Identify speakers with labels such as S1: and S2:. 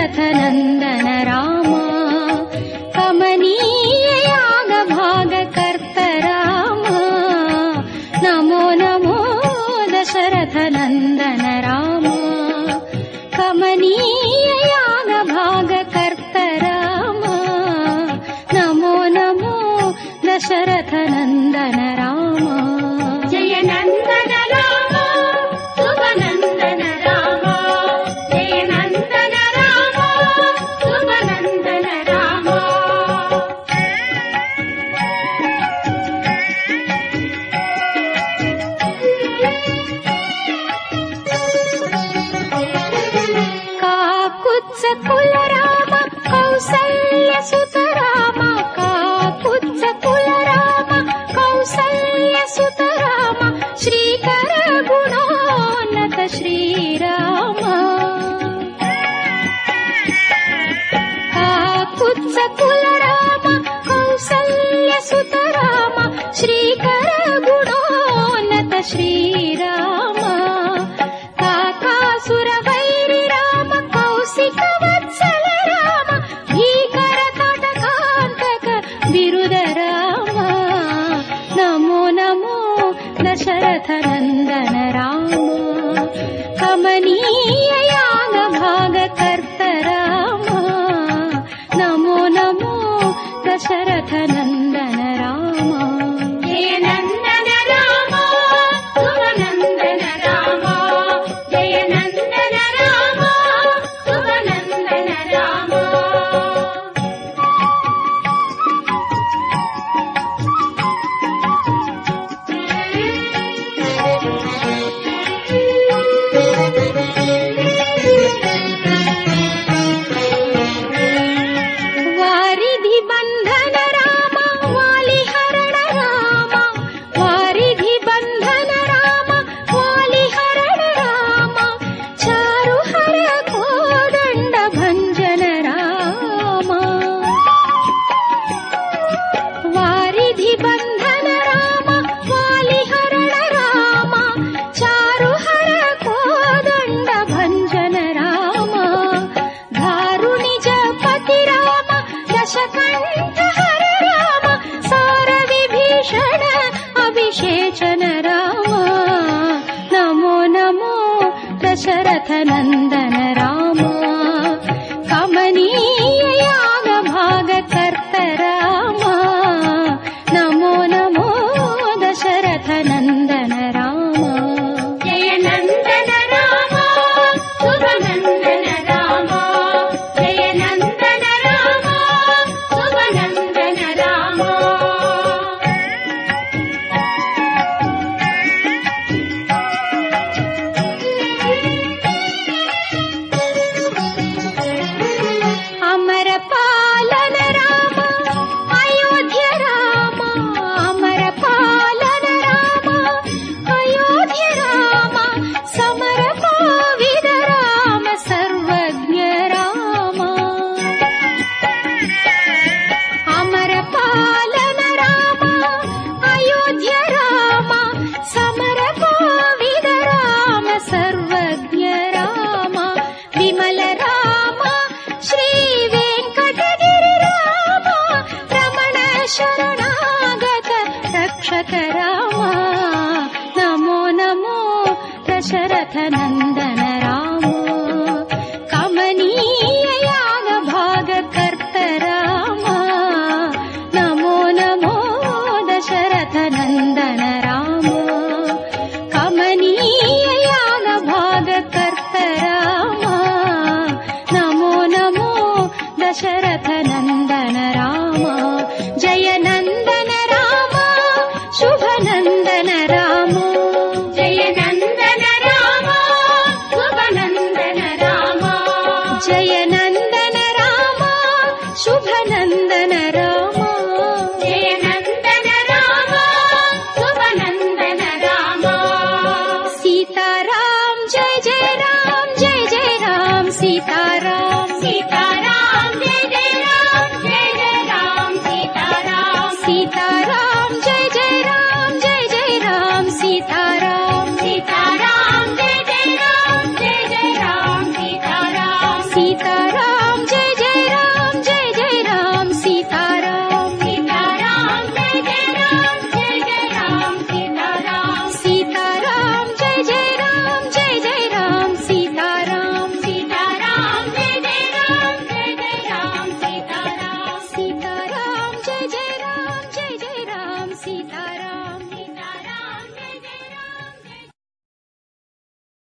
S1: दशरथनन्दन राम कमनीय यागभागकर्त राम नमो नमो दशरथनन्दन राम कमनीय यागभागकर्त राम नमो नमो दशरथनन्दन राम जय नन्दन राम शुभनन्दन राम जय नन्दन राम शुभनन्दन राम काकुत्स कुल राम कौसल्य सुत राम काकुत्स कुल राम कौसल्य सुत राम श्रीकर गुणोन्नत श्रीराम काकुत्स कुल राम कौसल्य सुत राम श्रीकर गुणोन्नत श्रीराम काकासुर वैरि राम कौशिक वत्सल राम भीकर तटकान्तक बिरुद राम नमो नमो दशरथनन्दन राम कमनीय यागभागकर्त राम नमो नमो दशरथनन्दन राम जय नन्दन राम शुभनन्दन राम जय नन्दन राम शुभनन्दन राम वारिधि बन्धन राम वालिहरण राम वारिधि बन्धन राम वालिहरण राम चारुहर कोदण्ड भञ्जन राम वारिधि बन्धन राम वालिहरण राम चारुहर कोदण्ड भञ्जन राम धारुनिज पति राम दशकण्ठ हर राम सारविभीषण अभिषेचन राम नमो नमो दशरथनन्दन राम कमनीय